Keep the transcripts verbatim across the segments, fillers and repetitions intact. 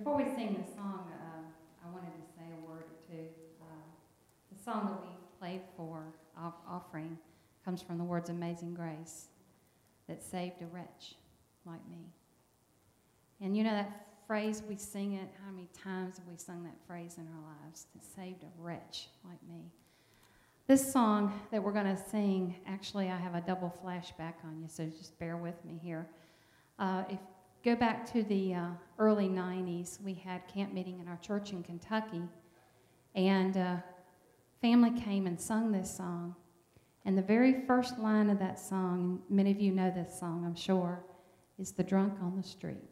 before we sing this song, uh, I wanted to say a word or two. Uh, the song that we played for off offering comes from the words Amazing Grace, that saved a wretch like me. And you know that phrase, we sing it, how many times have we sung that phrase in our lives? That saved a wretch like me. This song that we're going to sing, actually I have a double flashback on you, so just bear with me here. Uh, if Go back to the uh, early nineties, we had camp meeting in our church in Kentucky, and uh, family came and sung this song. And the very first line of that song, many of you know this song, I'm sure, is "The drunk on the street."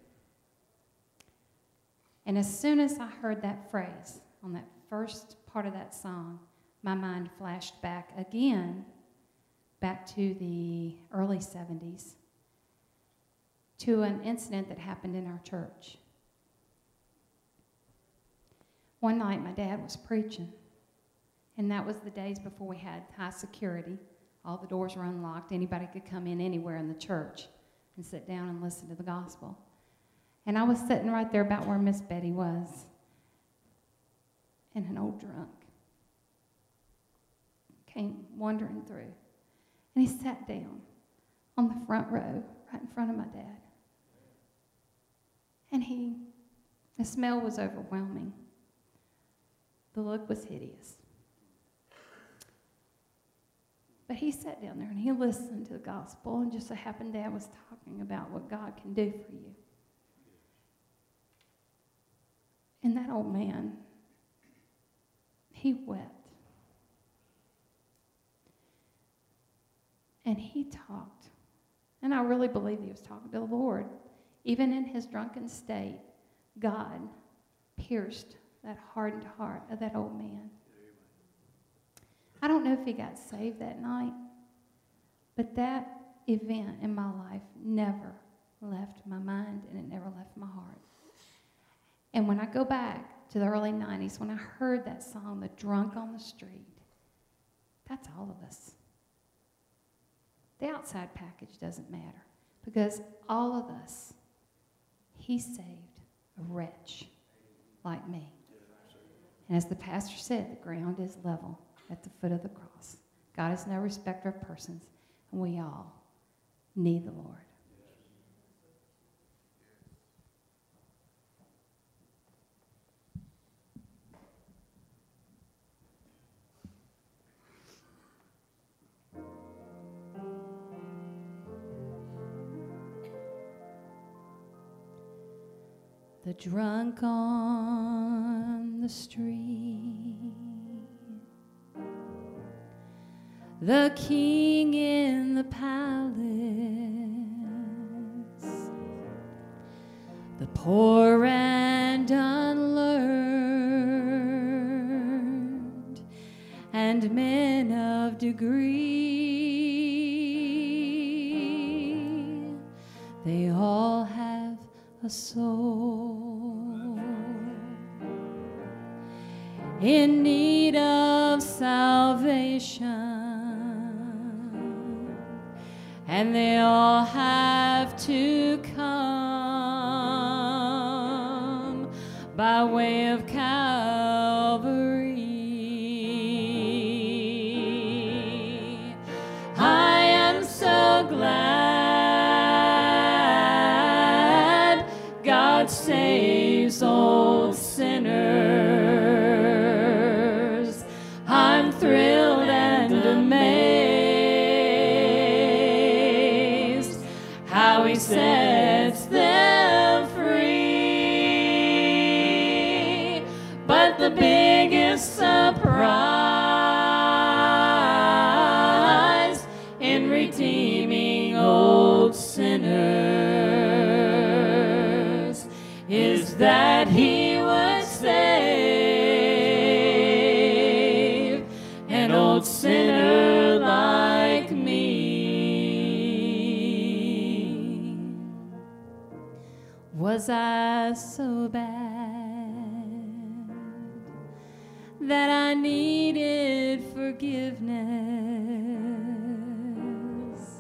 And as soon as I heard that phrase on that first part of that song, my mind flashed back again, back to the early seventies. To an incident that happened in our church. One night my dad was preaching, and that was the days before we had high security. All the doors were unlocked. Anybody could come in anywhere in the church and sit down and listen to the gospel. And I was sitting right there about where Miss Betty was, and an old drunk came wandering through. And he sat down on the front row right in front of my dad. And he, the smell was overwhelming. The look was hideous. But he sat down there and he listened to the gospel, and just so happened Dad was talking about what God can do for you. And that old man, he wept. And he talked. And I really believe he was talking to the Lord. Even in his drunken state, God pierced that hardened heart of that old man. I don't know if he got saved that night, but that event in my life never left my mind, and it never left my heart. And when I go back to the early nineties, when I heard that song, "The Drunk on the Street," that's all of us. The outside package doesn't matter, because all of us, he saved a wretch like me. And as the pastor said, the ground is level at the foot of the cross. God is no respecter of persons, and we all need the Lord. The drunk on the street, the king in the palace, the poor and unlearned, and men of degree, they all have a soul in need of salvation, and they all have to come by way of Calvary. I am so glad God saves old sinners. I'm thrilled and amazed how he sets them free. But the biggest surprise in redeeming old sinners is that he would save an old sinner like me. Was I so bad that I needed forgiveness?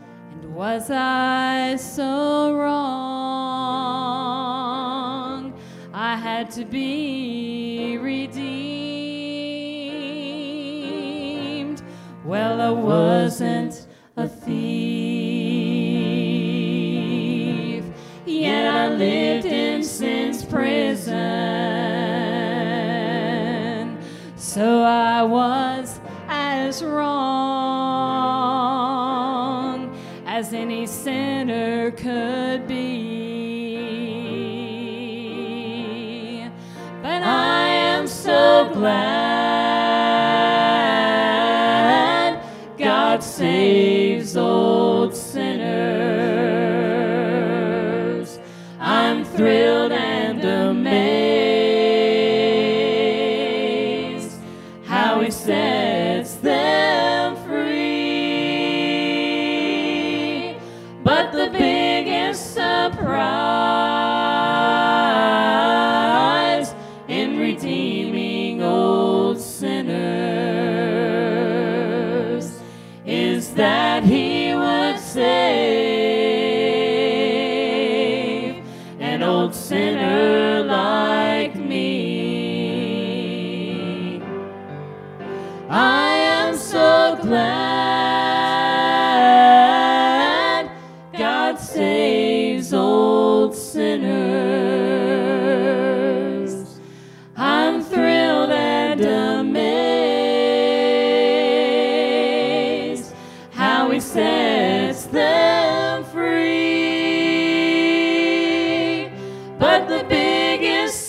Was I so wrong I had to be redeemed. Well, I wasn't a thief, yet I lived in sin's prison. So I was as wrong as any sinner could be. But I am so glad God saves old sinners. I'm thrilled and amazed how He sets them free. But the biggest surprise in redeeming old sinners is that He would save an old sinner like me. I am so glad God saves old sinners. I'm thrilled and amazed how He sets them free. But the biggest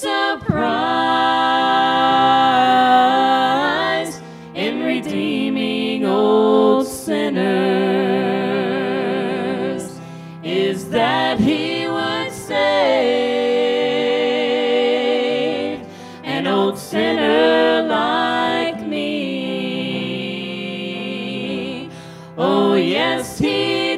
surprise in redeeming old sinners is that He would save an old sinner like me. Oh, yes, He